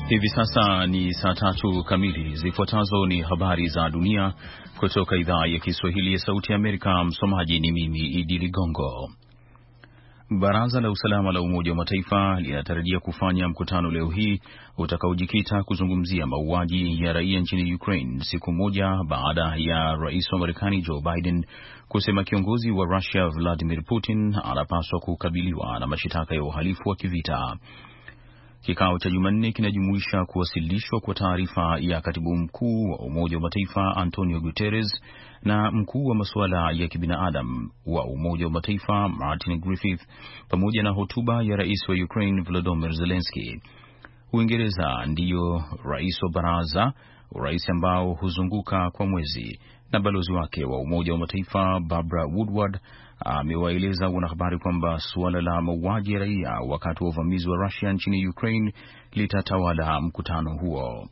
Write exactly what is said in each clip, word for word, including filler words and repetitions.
Hivi sasa ni saa tatu kamili. Zifuatazo ni habari za dunia kutoka idhaa ya Kiswahili ya Sauti ya Amerika. Msomaji ni mimi Idi Ligongo. Baraza la Usalama la Umoja wa Mataifa linatarajia kufanya mkutano leo hii utakaojikita kuzungumzia mauaji ya raia nchini Ukraine, siku moja baada ya rais wa Marekani Joe Biden kusema kiongozi wa Russia Vladimir Putin anapaswa kukabiliwa na mashitaka ya uhalifu wa kivita. Kikao cha Jumanne kinajumuisha kuwasilishwa kwa taarifa ya katibu mkuu wa Umoja wa Mataifa Antonio Guterres na mkuu wa masuala ya kibinadamu wa Umoja wa Mataifa Martin Griffiths, pamoja na hotuba ya rais wa Ukraine Volodymyr Zelensky. Uingereza ndiyo rais wa baraza, rais ambao huzunguka kwa mwezi, na balozi wake wa Umoja wa Mataifa Barbara Woodward amewaeleza wanahabari kwamba suala la mauaji ya raia wakati wa uvamizi wa Russia nchini Ukraine litatawala mkutano huo.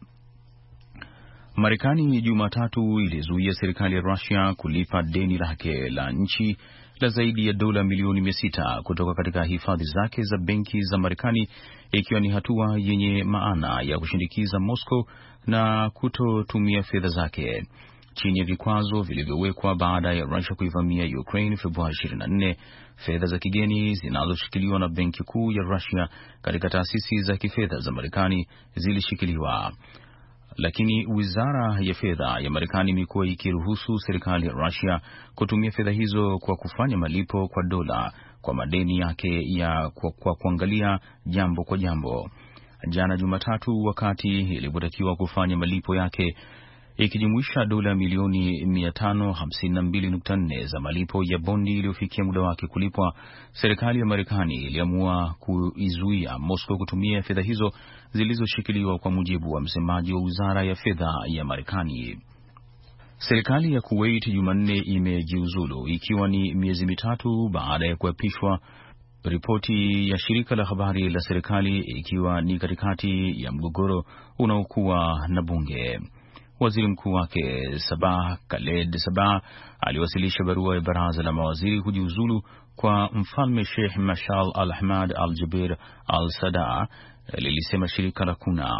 Marekani Jumatatu ilizuia serikali ya Russia kulipa deni lake la nchi la zaidi ya dola milioni mia sita kutoka katika hifadhi zake za benki za Marekani, ikiwa ni hatua yenye maana ya kushindikiza Moscow na kutotumia fedha zake. Chini ya vikwazo vilivyowekwa baada ya Russia kuivamia Ukraine Februari ishirini na nne, fedha za kigeni zinazoshikiliwa na benki kuu ya Russia katika taasisi za kifedha za Marekani zilishikiliwa. Lakini wizara ya fedha ya Marekani imekuwa ikiruhusu serikali ya Russia kutumia fedha hizo kwa kufanya malipo kwa dola kwa madeni yake ya kwa, kwa kuangalia jambo kwa jambo. Jana Jumatatu, wakati ilipotakiwa kufanya malipo yake ikijumuisha dola milioni mia tano hamsini na mbili nukta nne za malipo ya bondi iliyofikia muda wake kulipwa, serikali ya Marekani iliamua kuizuia Moscow kutumia fedha hizo zilizoshikiliwa, kwa mujibu wa msemaji wa wizara ya fedha ya Marekani. Serikali ya Kuwait Jumanne imejiuzulu ikiwa ni miezi mitatu baada ya kuapishwa, ripoti ya shirika la habari la serikali, ikiwa ni katikati ya mgogoro unaokuwa na bunge. Waziri mkuu wake Sabah Khaled Sabah aliwasilisha barua ya baraza la mawaziri kujiuzulu kwa mfalme Sheikh Mashal Al-Ahmad Al-Jaber Al-Sada, lilisema shirika la Kuna.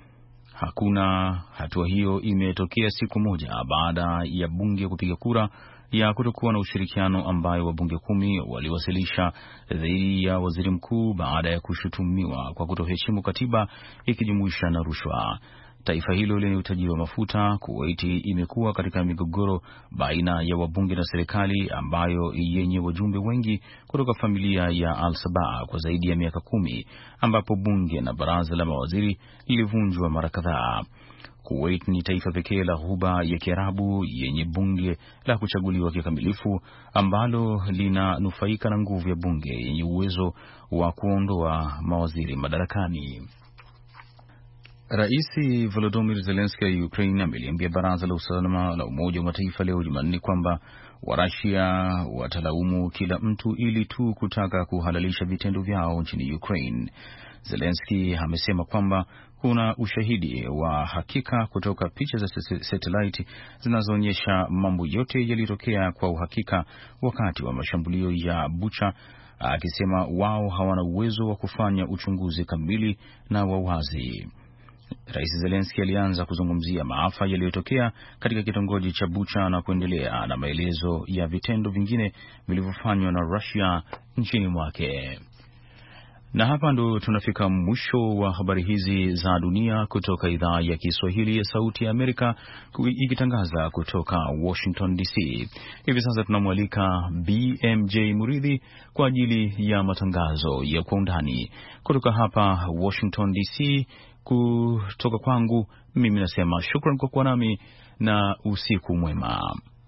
Hakuna hatua hiyo imetokea siku moja baada ya bunge kupiga kura ya kutokuwa na ushirikiano ambayo wabunge kumi waliwasilisha dhidi ya waziri mkuu baada ya kushutumiwa kwa kutoheshimu katiba, ikijumuisha na rushwa. Taifa hilo lenye utajiri wa mafuta, Kuwait imekuwa katika migogoro baina ya wabunge na serikali ambayo yenye wajumbe wengi kutoka familia ya Al-Sabah kwa zaidi ya miaka kumi, ambapo bunge na baraza la mawaziri lilivunjwa mara kadhaa. Kuwait ni taifa pekee la Ghuba ya Kiarabu yenye bunge la kuchaguliwa kikamilifu, ambalo linanufaika na nguvu ya bunge yenye uwezo wa kuondoa mawaziri madarakani. Rais Volodymyr Zelensky wa Ukraine ameliambia Baraza la Usalama la Umoja wa Mataifa leo Jumanne kwamba Warusia watalaumu kila mtu ili tu kutaka kuhalalisha vitendo vyao nchini Ukraine. Zelensky amesema kwamba kuna ushahidi wa hakika kutoka picha za satellite zinazoonyesha mambo yote yalitokea kwa uhakika wakati wa mashambulio ya Bucha, akisema wao hawana uwezo wa kufanya uchunguzi kamili na wa wazi. Rais Zelensky alianza kuzungumzia maafa yaliyotokea katika kitongoji cha Bucha na kuendelea na maelezo ya vitendo vingine vilivyofanywa na Russia nchini mwake. Na hapa ndo tunafika mwisho wa habari hizi za dunia kutoka idhaa ya Kiswahili ya Sauti ya Amerika, ikitangaza kutoka Washington D C. Hivi sasa tunamwalika B M J Muridhi kwa ajili ya matangazo ya Kwa Undani kutoka hapa Washington D C. Kutoka kwangu mimi nasema shukran kwa kuwa nami na usiku mwema.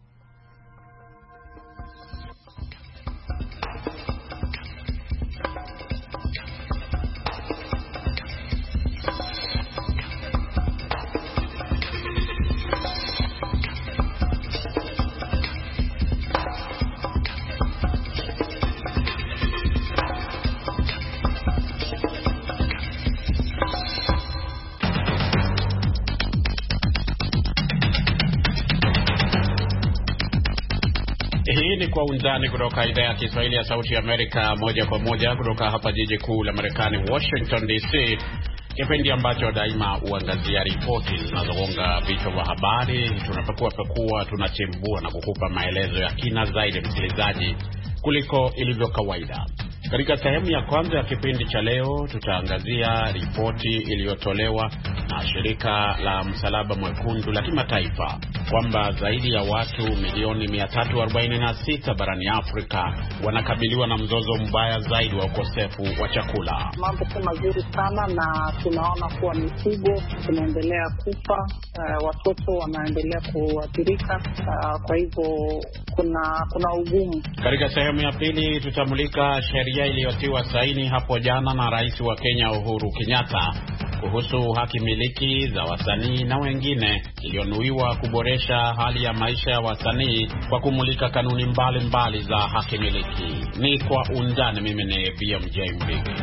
Hii ni Kwa Undani kutoka idhaa ya Kiswahili ya Sauti ya Amerika, moja kwa moja kutoka hapa jiji kuu la Marekani, Washington D C. kipindi ambacho daima huangazia ripoti zinazogonga vichwa vya habari. Tunapekua pekua, tunachimbua na kukupa maelezo ya kina zaidi, msikilizaji, kuliko ilivyo kawaida. Katika sehemu ya kwanza ya kipindi cha leo, tutaangazia ripoti iliyotolewa na shirika la Msalaba Mwekundu la kimataifa kwamba zaidi ya watu milioni mia tatu arobaini na sita barani Afrika wanakabiliwa na mzozo mbaya zaidi wa ukosefu wa chakula. Mambo si mazuri sana na tunaona kuwa mifugo tunaendelea kufa, uh, watoto wanaendelea kuathirika, uh, kwa hivyo kuna kuna ugumu. Katika sehemu ya pili tutamulika sheria iliyotiwa saini hapo jana na Rais wa Kenya Uhuru Kenyatta kuhusu haki miliki za wasanii na wengine, iliyonuiwa kuboresha hali ya maisha ya wasanii kwa kumulika kanuni mbalimbali mbali za haki miliki. Ni kwa undani. Mimi ni B M J Mbigi.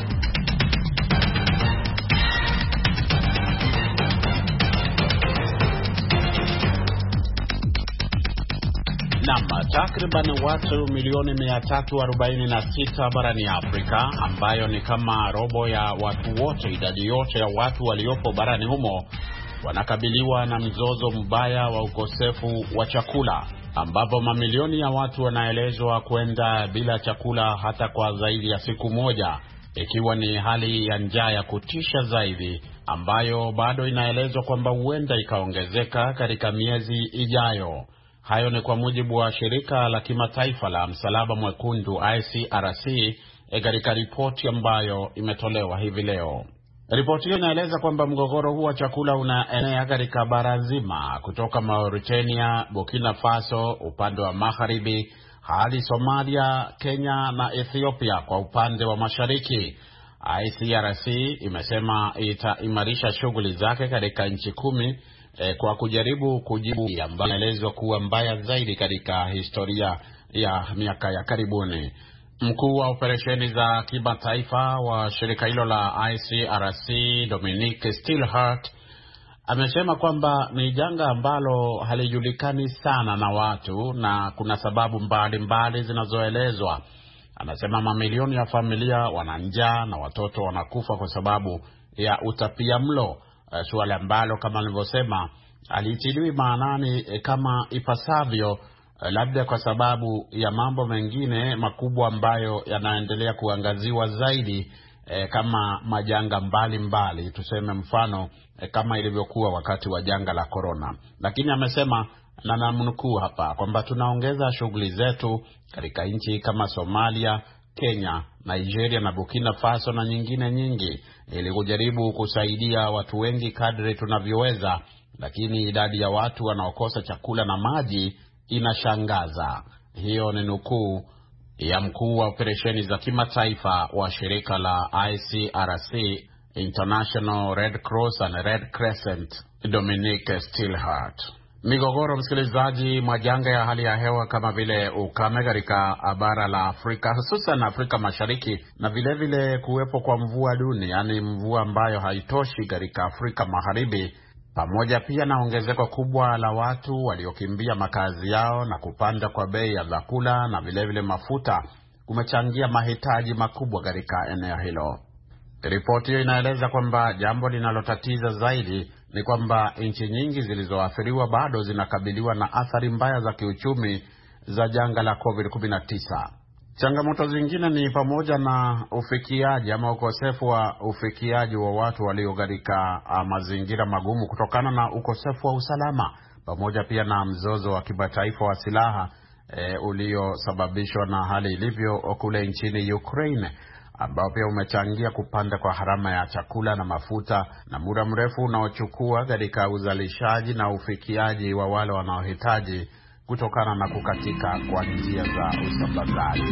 Naam, takriban watu milioni mia tatu arobaini na sita barani Afrika, ambayo ni kama robo ya watu wote, idadi yote ya watu waliopo barani humo, wanakabiliwa na mzozo mbaya wa ukosefu wa chakula, ambapo mamilioni ya watu wanaelezwa kwenda bila chakula hata kwa zaidi ya siku moja, ikiwa ni hali ya njaa ya kutisha zaidi ambayo bado inaelezwa kwamba huenda ikaongezeka katika miezi ijayo. Hayo ni kwa mujibu wa shirika la kimataifa la Msalaba Mwekundu I C R C katika ripoti ambayo imetolewa hivi leo. Ripoti hiyo inaeleza kwamba mgogoro huu wa chakula unaenea katika bara zima, kutoka Mauritania, Burkina Faso upande wa magharibi hadi Somalia, Kenya na Ethiopia kwa upande wa mashariki. I C R C imesema itaimarisha shughuli zake katika nchi kumi E, kwa kujaribu kujibu ambayo inaelezwa kuwa mbaya zaidi katika historia ya miaka ya karibuni. Mkuu wa operesheni za kimataifa wa shirika hilo la I C R C, Dominique Stillhart, amesema kwamba ni janga ambalo halijulikani sana na watu na kuna sababu mbalimbali zinazoelezwa. Anasema mamilioni ya familia wana njaa na watoto wanakufa kwa sababu ya utapiamlo. Uh, suala ambalo kama nilivyosema alitiliwi maanani eh, kama ipasavyo, uh, labda kwa sababu ya mambo mengine makubwa ambayo yanaendelea kuangaziwa zaidi, eh, kama majanga mbalimbali mbali. Tuseme mfano eh, kama ilivyokuwa wakati wa janga la corona. Lakini amesema, na namnukuu hapa, kwamba tunaongeza shughuli zetu katika nchi kama Somalia, Kenya, Nigeria na Burkina Faso na nyingine nyingi ili kujaribu kusaidia watu wengi kadri tunavyoweza, lakini idadi ya watu wanaokosa chakula na maji inashangaza. Hiyo ni nukuu ya mkuu wa operesheni za kimataifa wa shirika la I C R C, International Red Cross and Red Crescent, Dominique Stillhart. Migogoro, msikilizaji, majanga ya hali ya hewa kama vile ukame katika bara la Afrika, hususan Afrika Mashariki, na vile vile kuwepo kwa mvua duni, yani mvua ambayo haitoshi katika Afrika Magharibi, pamoja pia na ongezeko kubwa la watu waliokimbia makazi yao na kupanda kwa bei ya vyakula na vile vile mafuta, kumechangia mahitaji makubwa katika eneo hilo. Ripoti hiyo inaeleza kwamba jambo linalotatiza zaidi ni kwamba nchi nyingi zilizoathiriwa bado zinakabiliwa na athari mbaya za kiuchumi za janga la covid kumi na tisa. Changamoto zingine ni pamoja na ufikiaji ama ukosefu wa ufikiaji wa watu walio katika mazingira magumu kutokana na ukosefu wa usalama, pamoja pia na mzozo wa kimataifa wa silaha e, uliosababishwa na hali ilivyo kule nchini Ukraine, ambao pia umechangia kupanda kwa gharama ya chakula na mafuta na muda mrefu unaochukua katika uzalishaji na ufikiaji wa wale wanaohitaji kutokana na kukatika kwa njia za usambazaji.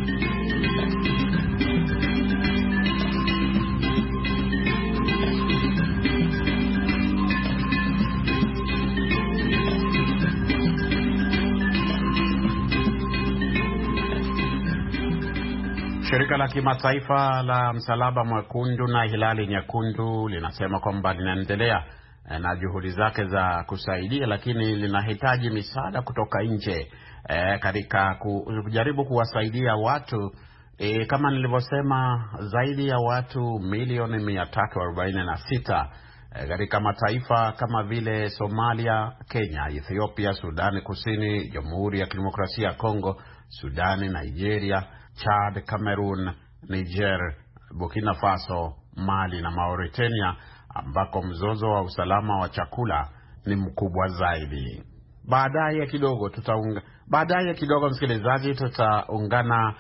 Shirika la kimataifa la Msalaba Mwekundu na Hilali Nyekundu linasema kwamba linaendelea na juhudi zake za kusaidia, lakini linahitaji misaada kutoka nje e, katika kujaribu kuwasaidia watu E, kama nilivyosema, zaidi ya watu milioni mia tatu arobaini na sita katika e, mataifa kama vile Somalia, Kenya, Ethiopia, Sudani Kusini, Jamhuri ya Kidemokrasia ya Kongo, Sudani, Nigeria, Chad, Cameroon, Niger, Burkina Faso, Mali na Mauritania, ambako mzozo wa usalama wa chakula ni mkubwa zaidi. Baadaye kidogo tutaunga baadaye kidogo msikilizaji, tutaungana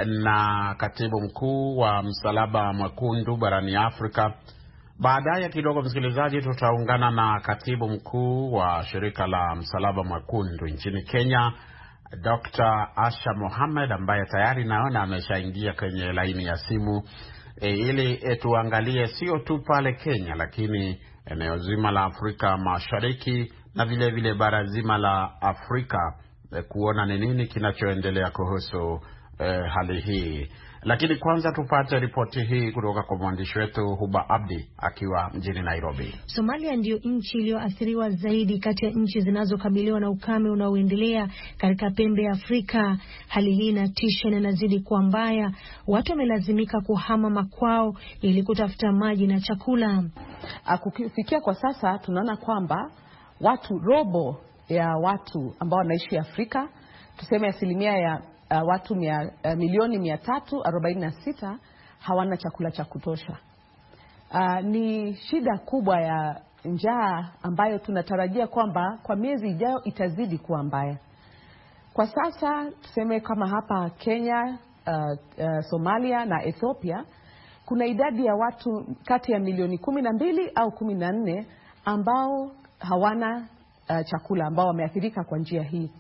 na katibu mkuu wa Msalaba Mwekundu barani Afrika. Baadaye kidogo msikilizaji, tutaungana na katibu mkuu wa shirika la Msalaba Mwekundu nchini Kenya, Doctor Asha Mohamed, ambaye tayari naona ameshaingia kwenye laini ya simu e, ili e, tuangalie sio tu pale Kenya, lakini eneo zima la Afrika Mashariki na vile vile bara zima la Afrika e, kuona ni nini kinachoendelea kuhusu e, hali hii. Lakini kwanza tupate ripoti hii kutoka kwa mwandishi wetu Huba Abdi akiwa mjini Nairobi. Somalia ndio nchi iliyoathiriwa zaidi kati ya nchi zinazokabiliwa na ukame unaoendelea katika pembe ya Afrika. Hali hii inatisha na inazidi kuwa mbaya. Watu wamelazimika kuhama makwao ili kutafuta maji na chakula. Kufikia kwa sasa tunaona kwamba watu robo ya watu ambao wanaishi Afrika, tuseme asilimia ya Uh, watu mia, uh, milioni mia tatu arobaini na sita hawana chakula cha kutosha. Uh, ni shida kubwa ya njaa ambayo tunatarajia kwamba kwa miezi ijayo itazidi kuwa mbaya. Kwa sasa tuseme kama hapa Kenya, uh, uh, Somalia na Ethiopia, kuna idadi ya watu kati ya milioni kumi na mbili au kumi na nne ambao hawana uh, chakula, ambao wameathirika kwa njia hii.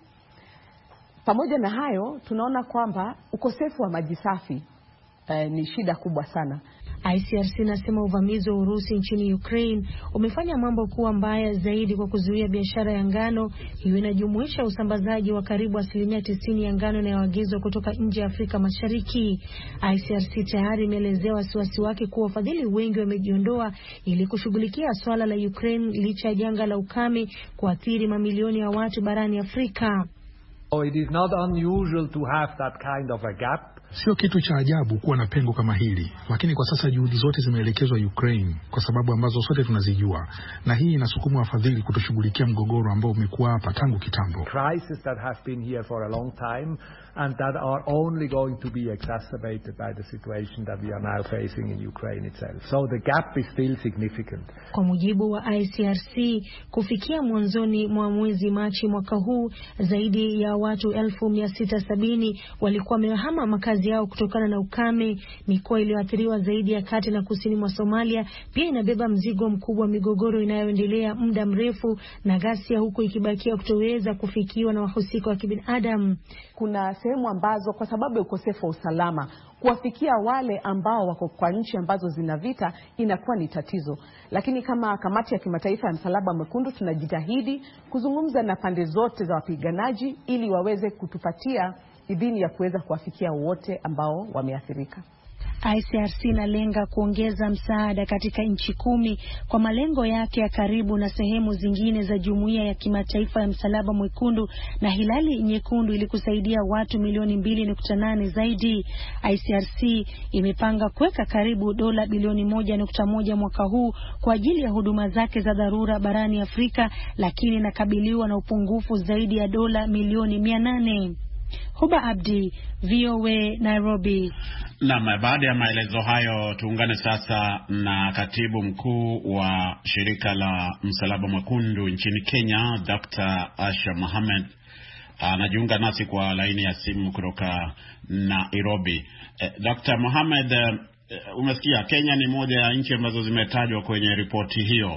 Pamoja na hayo, tunaona kwamba ukosefu wa maji safi eh, ni shida kubwa sana. I C R C nasema uvamizi wa Urusi nchini Ukraine umefanya mambo kuwa mbaya zaidi kwa kuzuia biashara ya ngano. Hiyo inajumuisha usambazaji wa karibu asilimia tisini ya ngano inayoagizwa kutoka nje ya Afrika Mashariki. I C R C tayari imeelezea wasiwasi wake kuwa wafadhili wengi wamejiondoa ili kushughulikia swala la Ukraine licha ya janga la ukame kuathiri mamilioni ya watu barani Afrika. So it is not unusual to have that kind of a gap. Sio kitu cha ajabu kuwa na pengo kama hili, lakini kwa sasa juhudi zote zimeelekezwa Ukraine kwa sababu ambazo sote tunazijua, na hii inasukuma wafadhili kutoshughulikia mgogoro ambao umekuwa hapa tangu kitambo. Crises that have been here for a long time and that are only going to be exacerbated by the situation that we are now facing in Ukraine itself. So the gap is still significant. Kwa mujibu wa I C R C, kufikia mwanzoni mwa mwezi Machi mwaka huu, zaidi ya watu elfu mia sita sabini walikuwa wamehama makazi yao kutokana na ukame. Mikoa iliyoathiriwa zaidi ya kati na kusini mwa Somalia pia inabeba mzigo mkubwa wa migogoro inayoendelea muda mrefu na ghasia, huku ikibakia kutoweza kufikiwa na wahusika wa kibinadamu. Kuna sehemu ambazo kwa sababu ya ukosefu wa usalama, kuwafikia wale ambao wako kwa nchi ambazo zina vita inakuwa ni tatizo. Lakini kama kamati ya kimataifa ya Msalaba Mwekundu tunajitahidi kuzungumza na pande zote za wapiganaji ili waweze kutupatia idhini ya kuweza kuwafikia wote ambao wameathirika. I C R C inalenga kuongeza msaada katika nchi kumi kwa malengo yake ya karibu na sehemu zingine za jumuiya ya kimataifa ya Msalaba Mwekundu na Hilali Nyekundu ili kusaidia watu milioni mbili nukta nane zaidi. I C R C imepanga kuweka karibu dola bilioni moja nukta moja mwaka huu kwa ajili ya huduma zake za dharura barani Afrika, lakini inakabiliwa na upungufu zaidi ya dola milioni mia nane. Huba Abdi, V O A, Nairobi. Naam, baada ya maelezo hayo tuungane sasa na katibu mkuu wa shirika la Msalaba Mwekundu nchini Kenya, Doctor Asha Mohamed. Anajiunga nasi kwa laini ya simu kutoka Nairobi. Eh, Doctor Mohamed, eh, umesikia Kenya ni moja ya nchi ambazo zimetajwa kwenye ripoti hiyo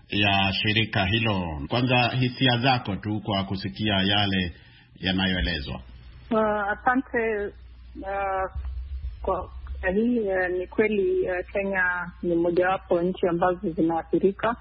ya shirika hilo. Kwanza hisia zako tu kwa kusikia yale yanayoelezwa. Uh, asante. Uh, kwa hii uh, ni kweli uh, Kenya ni mojawapo nchi ambazo zinaathirika,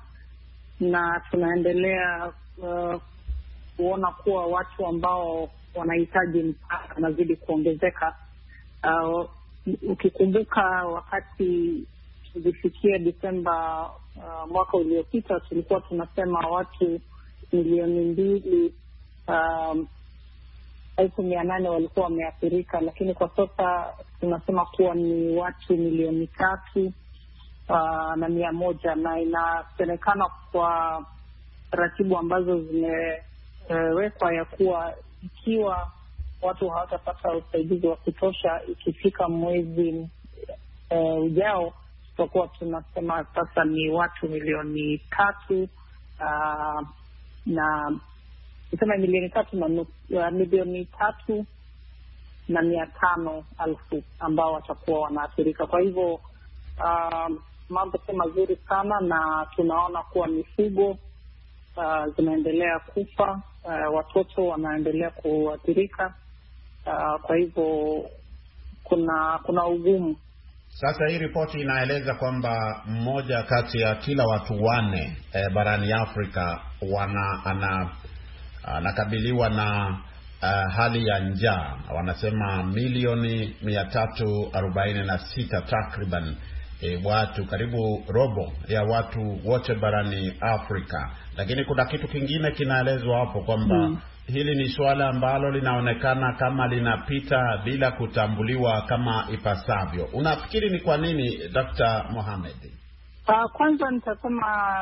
na tunaendelea uh, kuona kuwa watu ambao wanahitaji msaada wanazidi kuongezeka. Uh, ukikumbuka wakati tulifikia Desemba uh, mwaka uliopita, tulikuwa tunasema watu milioni mbili um, elfu mia nane walikuwa wameathirika, lakini kwa sasa tunasema kuwa ni watu milioni tatu uh, na mia moja, na inasemekana kwa taratibu ambazo zimewekwa uh, ya kuwa ikiwa watu hawatapata usaidizi wa kutosha ikifika mwezi uh, ujao, tutakuwa tunasema sasa ni watu milioni tatu uh, na nisema milioni tatu na uh, milioni tatu na mia tano alfu ambao watakuwa wanaathirika. Kwa hivyo uh, mambo si mazuri sana, na tunaona kuwa mifugo uh, zinaendelea kufa, uh, watoto wanaendelea kuathirika. Uh, kwa hivyo kuna kuna ugumu. Sasa hii ripoti inaeleza kwamba mmoja kati ya kila watu wane e, barani Afrika wana ana anakabiliwa na uh, hali ya njaa. Wanasema milioni mia tatu arobaini na sita takriban e, watu, karibu robo ya watu wote barani Afrika. Lakini kuna kitu kingine kinaelezwa hapo kwamba hmm. hili ni suala ambalo linaonekana kama linapita bila kutambuliwa kama ipasavyo. Unafikiri ni kwa nini, Daktari Mohamed? Uh, kwanza nitasema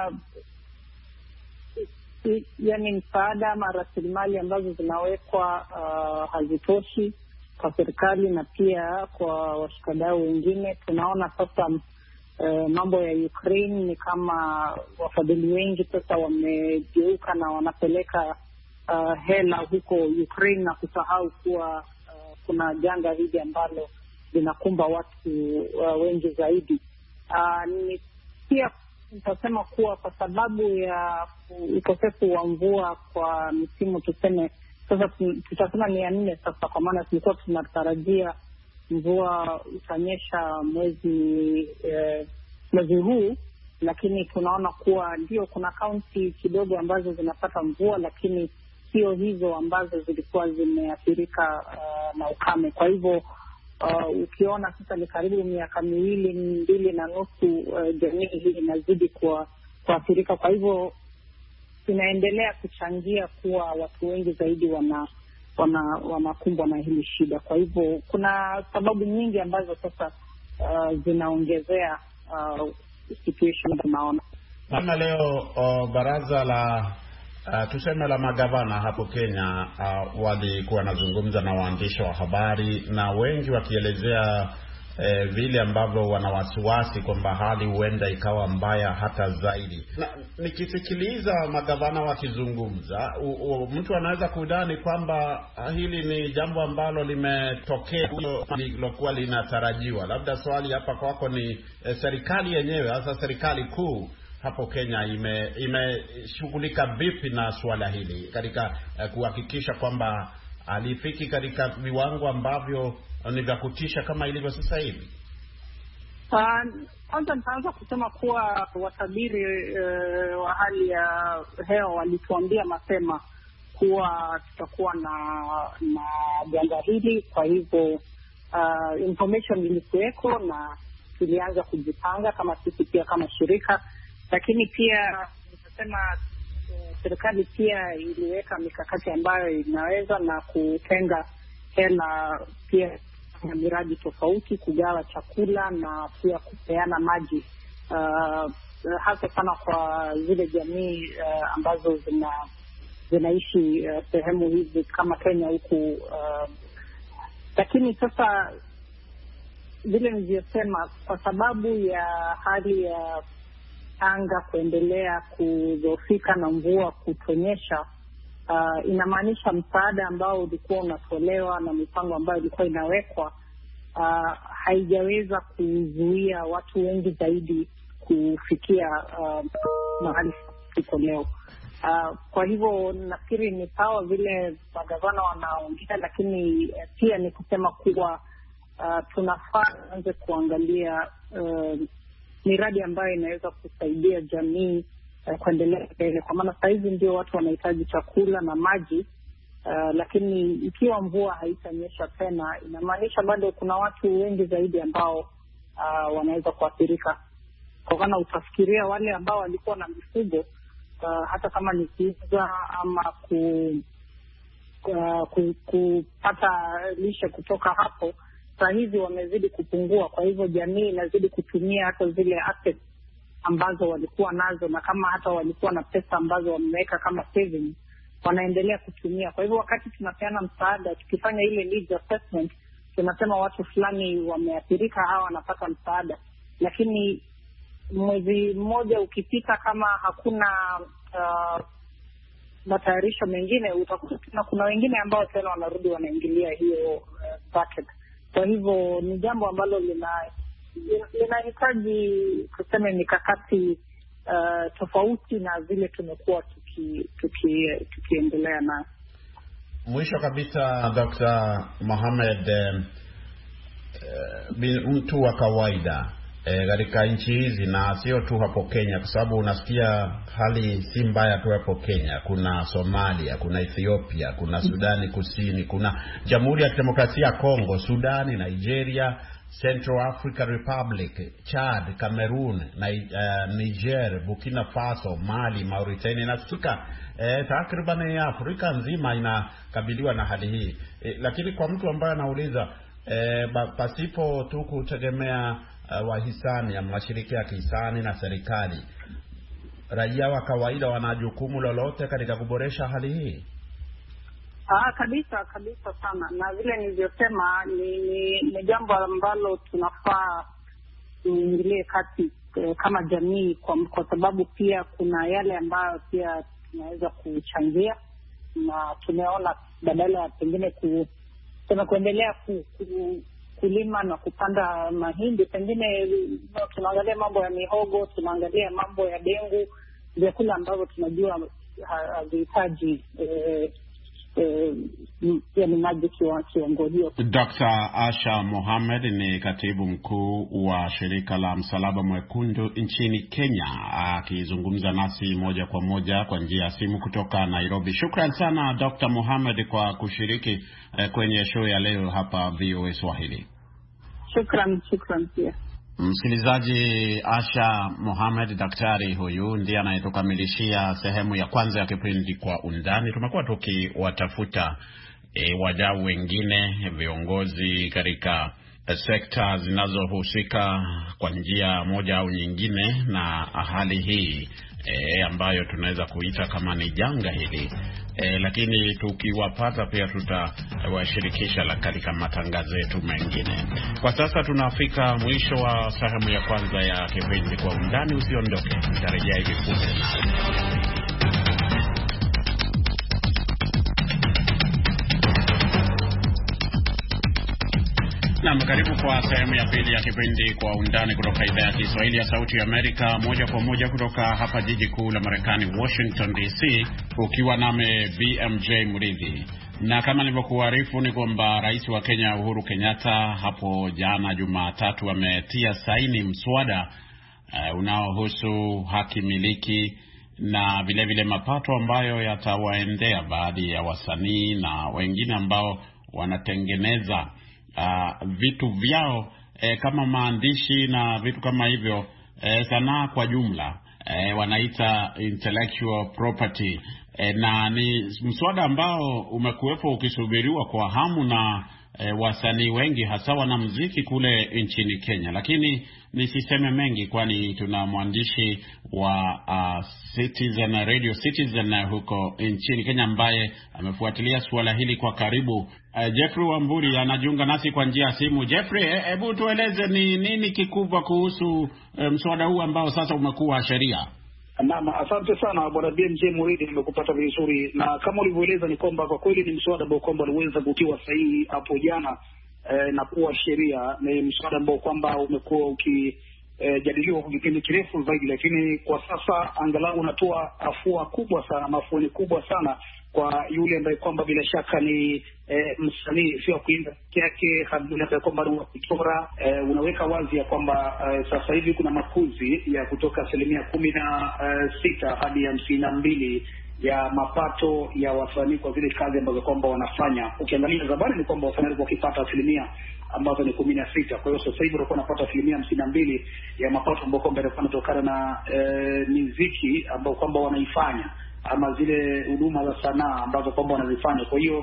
yani msaada ama rasilimali ambazo zinawekwa uh, hazitoshi kwa serikali na pia kwa washikadau wengine. Tunaona sasa uh, mambo ya Ukraine ni kama wafadhili wengi sasa wamegeuka na wanapeleka uh, hela huko Ukraine na kusahau kuwa uh, kuna janga hili ambalo linakumba watu uh, wengi zaidi. Uh, ni pia nitasema kuwa kwa sababu ya ukosefu wa mvua kwa misimu, tuseme sasa tutasema ni ya nne sasa, kwa maana tulikuwa tunatarajia mvua utanyesha mwezi eh, mwezi huu, lakini tunaona kuwa ndio kuna kaunti kidogo ambazo zinapata mvua, lakini sio hizo ambazo zilikuwa zimeathirika uh, na ukame. Kwa hivyo Uh, ukiona sasa ni karibu miaka miwili mbili na nusu uh, jamii hii inazidi kwa kuathirika. Kwa hivyo inaendelea kuchangia kuwa watu wengi zaidi wana wana wanakumbwa na hili shida. Kwa hivyo kuna sababu nyingi ambazo sasa uh, zinaongezea uh, situation tunaona. Kama leo uh, baraza la Uh, tuseme la magavana hapo Kenya uh, walikuwa wanazungumza na waandishi wa habari, na wengi wakielezea eh, vile ambavyo wana wasiwasi kwamba hali huenda ikawa mbaya hata zaidi. Na nikisikiliza magavana wakizungumza, u, u, mtu anaweza kudhani kwamba hili ni jambo ambalo limetokea lilokuwa linatarajiwa. Labda swali hapa kwako ni eh, serikali yenyewe, hasa serikali kuu hapo Kenya ime imeshughulika vipi na swala hili katika uh, kuhakikisha kwamba alifiki katika viwango ambavyo ni vya kutisha kama ilivyo sasa hivi? Kwanza nitaanza kusema kuwa watabiri uh, wa hali ya hewa walituambia mapema kuwa tutakuwa na na janga hili. Kwa hivyo uh, information ilikuweko na tulianza kujipanga kama sisi pia kama shirika. Lakini pia nitasema uh, serikali pia iliweka mikakati ambayo inaweza na kutenga hela pia na miradi tofauti, kugawa chakula na pia kupeana maji uh, hasa sana kwa zile jamii uh, ambazo zina zinaishi uh, sehemu hizi kama Kenya huku. Uh, lakini sasa vile nilivyosema, kwa sababu ya hali ya anga kuendelea kudhoofika na mvua kutonyesha, uh, inamaanisha msaada ambao ulikuwa unatolewa na mipango ambayo ilikuwa inawekwa uh, haijaweza kuzuia watu wengi zaidi kufikia uh, mahali tuko leo. Uh, kwa hivyo nafikiri ni sawa vile magavana wanaongea, lakini uh, pia ni kusema kuwa uh, tunafaa tuanze kuangalia uh, miradi ambayo inaweza kusaidia jamii uh, kuendelea mbele, kwa maana saizi ndio watu wanahitaji chakula na maji uh, lakini ikiwa mvua haitanyesha tena, inamaanisha bado kuna watu wengi zaidi ambao uh, wanaweza kuathirika. Kwa maana utafikiria wale ambao walikuwa na mifugo uh, hata kama ni kuuza ama ku, uh, ku, kupata lishe kutoka hapo, saa hizi wamezidi kupungua. Kwa hivyo jamii inazidi kutumia hata zile assets ambazo walikuwa nazo, na kama hata walikuwa na pesa ambazo wameweka kama savings, wanaendelea kutumia. Kwa hivyo wakati tunapeana msaada, tukifanya ile needs assessment, tunasema watu fulani wameathirika, hawa wanapata msaada. Lakini mwezi mmoja ukipita, kama hakuna uh, matayarisho mengine, utakuta kuna wengine ambao tena wanarudi wanaingilia hiyo uh, bucket. Kwa hivyo ni jambo ambalo lina linahitaji kusema mikakati uh, tofauti na vile tumekuwa tuki, tuki, tukiendelea na. Mwisho kabisa, Doctor Mohamed, eh, mtu wa kawaida katika e, nchi hizi, na sio tu hapo Kenya, kwa sababu unasikia hali si mbaya tu hapo Kenya. Kuna Somalia, kuna Ethiopia, kuna Sudani Kusini, kuna Jamhuri ya Kidemokrasia ya Kongo, Sudani, Nigeria, Central Africa Republic, Chad, Cameroon, na, uh, Niger, Burkina Faso, Mali, Mauritania. Nafikika eh, takriban Afrika nzima inakabiliwa na hali hii. Eh, lakini kwa mtu ambaye anauliza eh, pasipo tu kutegemea uh, wahisani ya mashirika ya kihisani na serikali, raia wa kawaida wana jukumu lolote katika kuboresha hali hii? Ah, kabisa kabisa sana. Na vile nilivyosema, ni, ni, ni jambo ambalo tunafaa tuingilie kati eh, kama jamii, kwa, kwa sababu pia kuna yale ambayo pia tunaweza kuchangia, na tumeona badala ya pengine ku tuna kuendelea ku, ku, kulima na kupanda mahindi, pengine no, tunaangalia mambo ya mihogo, tunaangalia mambo ya dengu, vyakula ambavyo tunajua havihitaji eh, eh, ya ni maji kiwango hiyo. Doctor Asha Mohamed ni katibu mkuu wa shirika la Msalaba Mwekundu nchini Kenya, akizungumza nasi moja kwa moja kwa njia ya simu kutoka Nairobi. Shukran sana Doctor Mohamed kwa kushiriki eh, kwenye show ya leo hapa V O A Swahili. Shukran, shukran pia. Msikilizaji, Asha Mohamed, daktari huyu, ndiye anayetukamilishia sehemu ya kwanza ya kipindi Kwa Undani. Tumekuwa tukiwatafuta e, wadau wengine, viongozi katika sekta zinazohusika kwa njia moja au nyingine na hali hii e, ambayo tunaweza kuita kama ni janga hili. E, lakini tukiwapata pia tutawashirikisha la katika matangazo yetu mengine. Kwa sasa tunafika mwisho wa sehemu ya kwanza ya kipindi Kwa Undani. Usiondoke, tutarejea hivi punde. Na karibu kwa sehemu ya pili ya kipindi Kwa Undani kutoka idhaa ya Kiswahili ya Sauti ya Amerika, moja kwa moja kutoka hapa jiji kuu la Marekani, Washington D C, ukiwa nami V M J Mridhi. Na kama nilivyokuarifu ni kwamba Rais wa Kenya Uhuru Kenyatta hapo jana Jumatatu ametia saini mswada uh, unaohusu haki miliki na vile vile mapato ambayo yatawaendea baadhi ya wasanii na wengine ambao wanatengeneza Uh, vitu vyao eh, kama maandishi na vitu kama hivyo, eh, sanaa kwa jumla, eh, wanaita intellectual property, eh, na ni mswada ambao umekuwepo ukisubiriwa kwa hamu na eh, wasanii wengi, hasa wanamuziki kule nchini Kenya. Lakini nisiseme mengi, kwani tuna mwandishi wa uh, Citizen Radio Citizen huko nchini Kenya ambaye amefuatilia suala hili kwa karibu. Uh, Jeffrey Wamburi anajiunga nasi kwa njia ya simu. Jeffrey, hebu tueleze ni nini kikubwa kuhusu uh, mswada huu ambao sasa umekuwa sheria? Naam, asante sana bwana B M J Muridi, nimekupata vizuri. Na kama ulivyoeleza ni kwamba kwa kweli ni mswada ambao kwamba uliweza kutiwa sahihi hapo jana eh, na kuwa sheria. Ni mswada ambao kwamba umekuwa ukijadiliwa eh, kwa kipindi kirefu zaidi, lakini kwa sasa angalau unatoa afua kubwa sana, mafuani kubwa sana kwa yule ambaye kwamba bila shaka ni eh, msanii, sio kuimba yake, habari ambaye kwamba ni kuchora. Eh, unaweka wazi ya kwamba eh, sasa hivi kuna makuzi ya kutoka asilimia kumi na sita hadi hamsini na mbili ya mapato ya wasanii kwa zile kazi ambazo kwamba wanafanya. Ukiangalia zamani ni kwamba wasanii walikuwa wakipata asilimia ambazo ni kumi na sita. Kwa hiyo sasa hivi wanakuwa wanapata asilimia hamsini na mbili ya mapato ambayo kwamba yanatokana na eh, muziki ambao kwamba wanaifanya ama zile huduma za sanaa ambazo kwamba wanazifanya. Kwa hiyo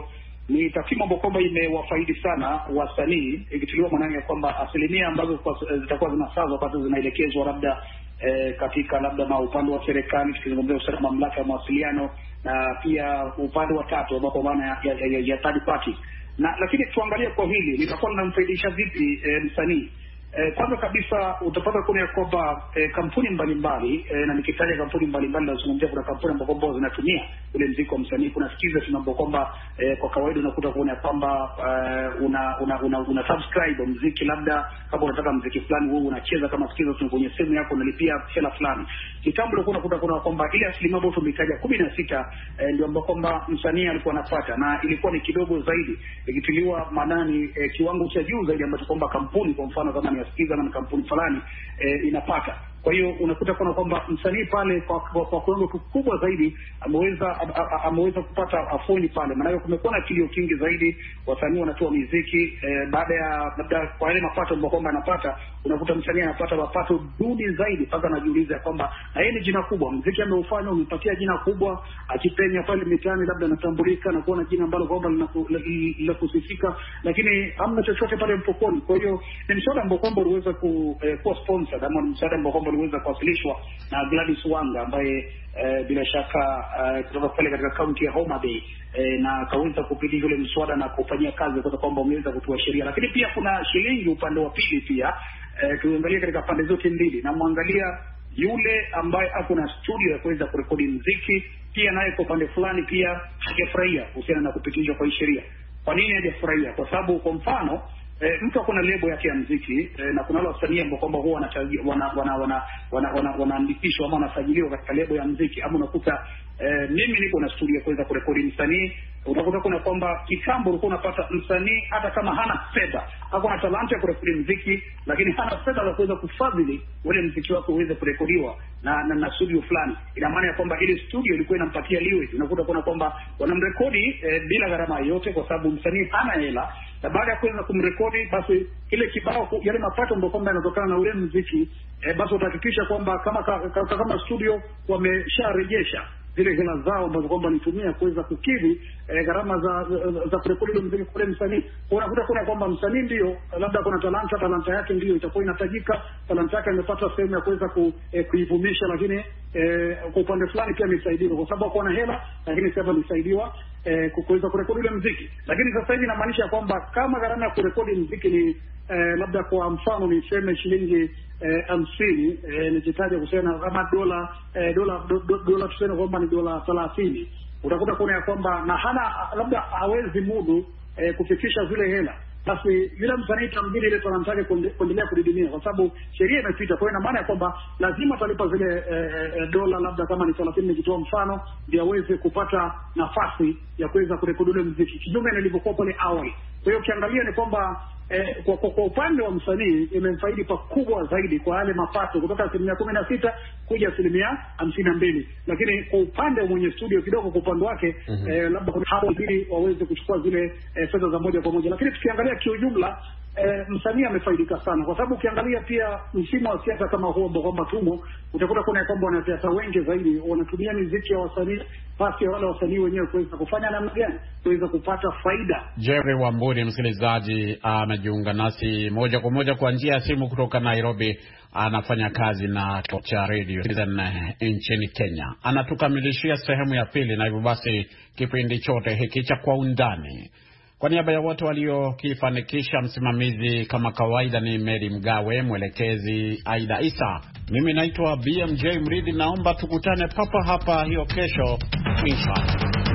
ni takwimu ambayo kwamba imewafaidi sana wasanii, ikitiliwa maanani ya kwamba asilimia ambazo zitakuwa zinasazwa wakati zinaelekezwa labda eh, katika labda na upande wa serikali, tukizungumzia usalama, mamlaka ya mawasiliano, na pia upande wa tatu ambapo maana ya, ya, ya, ya third party. Na lakini tuangalie kwa hili litakuwa linamfaidisha vipi eh, msanii. Eh, kwanza kabisa utapata kuna kwamba eh, kampuni mbalimbali eh, na nikitaja kampuni mbalimbali nazungumzia kuna kampuni ambazo zinatumia ule muziki wa msanii. Kuna sikiza tunaomba kwamba eh, kwa kawaida unakuta kuona kwamba eh, una una una, una subscribe muziki, labda kama unataka muziki fulani wewe unacheza kama sikiza tu kwenye simu yako unalipia hela fulani. Kitambo ulikuwa unakuta kuna kwamba ile asilimia ambayo tumetaja kumi na sita eh, ndio ambapo kwamba msanii alikuwa anapata, na ilikuwa ni kidogo zaidi ikitiliwa maanani eh, kiwango cha juu zaidi ambacho kwamba kampuni kwa mfano kama ni sikiza na kampuni fulani eh, inapata. Kwa hiyo unakuta kuna kwamba msanii pale kwa kwa kiwango kikubwa zaidi ameweza ameweza kupata afuni pale, maana kumekuwa na kilio kingi zaidi, wasanii wanatoa muziki eh, baada ya labda kwa ile mapato ambayo kwamba anapata, unakuta msanii anapata mapato duni zaidi, mpaka anajiuliza kwamba na yeye ni jina kubwa, muziki ameufanya umepatia jina kubwa, akipenya pale mitaani labda anatambulika na kuona jina ambalo kwamba linakusifika, lakini hamna chochote pale mpokoni. Kwa hiyo ni msaada ambao kwamba uliweza ku, eh, kuwa sponsored ama msaada ambao kwamba uliweza kuwasilishwa na Gladys Wanga ambaye eh, bila shaka eh, kutoka pale katika kaunti ya Homa Bay, eh, na akaweza kupitia ule mswada na kufanyia kazi kwa kwamba umeweza kutoa sheria. Lakini pia kuna shilingi upande wa pili pia, eh, tuangalie katika pande zote mbili, na muangalia yule ambaye ako na studio ya kuweza kurekodi muziki, pia naye kwa upande fulani pia hajafurahia kuhusiana na kupitishwa kwa sheria. Kwa nini hajafurahia? Kwa sababu kwa mfano E, mtu akona lebo yake ya muziki e, na kuna wale wasanii ambao kwamba huwa wanaandikishwa wana wana wana wana, wana, wana ama wanasajiliwa katika lebo ya muziki, ama unakuta e, mimi niko na studio kuweza kurekodi msanii, utakuta kuna kwamba kitambo ulikuwa unapata msanii hata kama hana fedha, hapo na talanta ya kurekodi muziki, lakini hana fedha za kuweza kufadhili ule muziki wake uweze kurekodiwa na na, na studio fulani. Ina maana ya kwamba ile studio ilikuwa inampatia liwe, unakuta kuna kwamba wanamrekodi e, bila gharama yoyote, kwa sababu msanii hana hela, na baada ya kuweza kumrekodi basi ile kibao yale mapato ambayo kwamba yanatokana na ule muziki e, basi utahakikisha kwamba kama kama, kama studio wamesharejesha zile hela zao ambazo kwamba nitumia kuweza kukidhi e, gharama za za, za kurekodi ile muziki kwa msanii. Unakuta kuna kwamba msanii ndio labda kuna talanta talanta yake ndio itakuwa inatajika, talanta yake imepata sehemu ya kuweza ku, e, kuivumisha, lakini e, kwa upande fulani pia amesaidiwa kwa sababu kuna hela, lakini sasa amesaidiwa e, kuweza kurekodi ile muziki. Lakini sasa hivi inamaanisha kwamba kama gharama ya kurekodi muziki ni Eh, labda kwa mfano niseme shilingi hamsini, eh, eh, nikitaja kusema kama dola eh, dola do, do, dola tuseme kwamba ni dola thelathini, utakuta kuna ya kwamba na hana labda hawezi mudu eh, kufikisha zile hela, basi yule msanii tambili ile tunamtaka kuendelea kudidimia kwa sababu sheria imepita. Kwa hiyo ina maana ya kwamba lazima atalipa zile eh, eh, dola labda kama ni thelathini, nikitoa mfano, ndio aweze kupata nafasi ya kuweza kurekodi ule muziki, kinyume na ilivyokuwa pale awali. Kwa hiyo ukiangalia ni kwamba Eh, kwa, kwa, kwa upande wa msanii imemfaidi pakubwa zaidi kwa yale mapato kutoka asilimia kumi na sita kuja asilimia hamsini na mbili, lakini kwa upande wa mwenye studio kidogo kwa upande wake mm-hmm. eh, labda kuna hapo ili waweze kuchukua zile eh, fedha za moja kwa moja. Lakini tukiangalia kiujumla eh, msanii amefaidika sana, kwa sababu ukiangalia pia msimu wa siasa kama huo ambao kwamba tumo, utakuta kuna kwamba wanasiasa wengi zaidi wanatumia muziki ya wasanii basi ya wale wasanii wenyewe kuweza kufanya namna gani kuweza kupata faida. Jerry Wamburi, msikilizaji, amejiunga nasi moja kwa moja kwa njia ya simu kutoka Nairobi. Anafanya kazi na cha Radio Citizen nchini Kenya. Anatukamilishia sehemu ya pili, na hivyo basi kipindi chote hiki cha Kwa Undani, kwa niaba ya wote waliokifanikisha, msimamizi kama kawaida ni Mary Mgawe, mwelekezi Aida Isa, mimi naitwa B M J Mridi. Naomba tukutane papa hapa hiyo kesho inshallah.